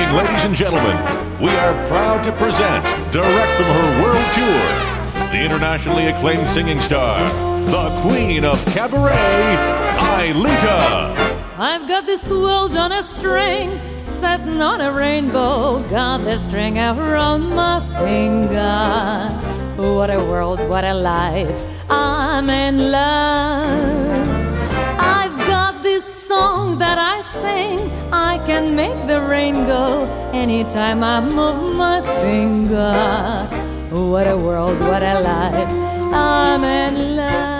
evening, ladies and gentlemen. We are proud to present, direct from her world tour, the internationally acclaimed singing star, the Queen of Cabaret, Aelita. I've got this world on a string, sitting on a rainbow, got the string around my finger. What a world, what a life, I'm in love. I've got this song that I sing, I can make the rain go anytime I move my finger. What a world, what a life, I'm in love.